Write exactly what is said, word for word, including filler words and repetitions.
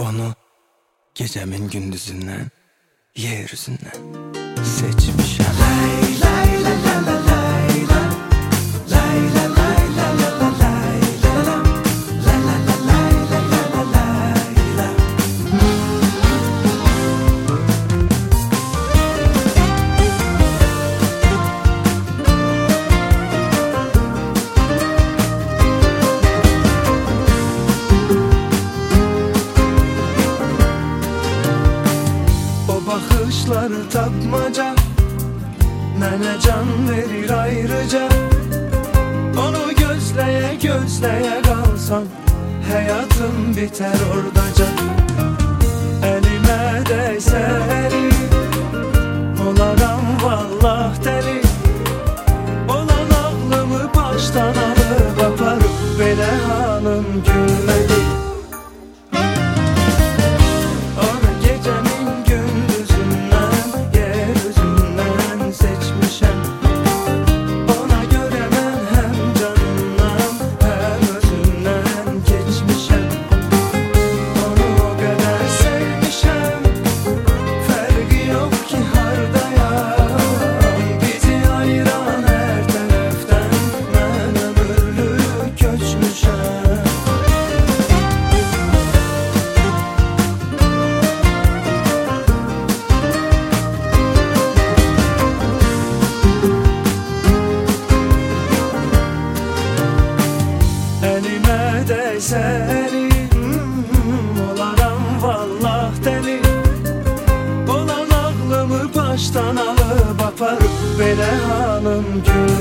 Onu gecemin gündüzünden, yeryüzünden seçmişim. Lay lay lay lay lay lay lay lay lay lay lay bakışları tapmaca, mənə can verir ayrıca. Onu gözleye gözleye kalsam, hayatım biter oradaca. Elime değse eli, olaram vallah deli. Olan aklımı baştan alıp aparıp, belə halım gülmedi. Elime değse eli, olaram vallah deli. Olan aklımı baştan alıp aparıp, belə halım gül.